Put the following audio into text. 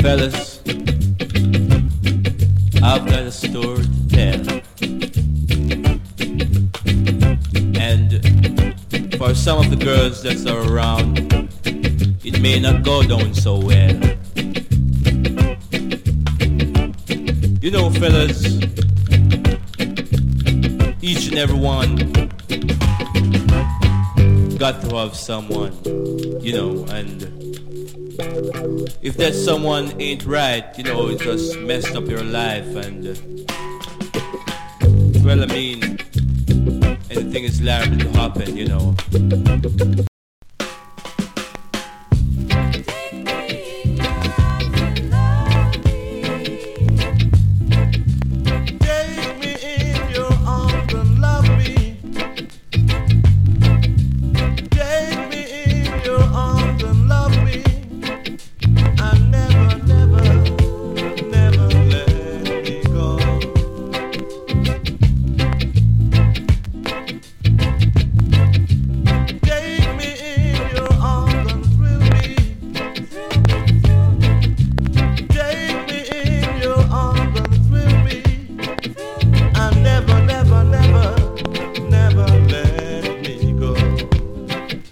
Fellas, I've got a story to tell. And for some of the girls that are around, it may not go down so well. You know, fellas, each and every one got to have someone, you know, and if that someone ain't right, you know, it just messed up your life. And well, I mean, anything is liable to happen, you know.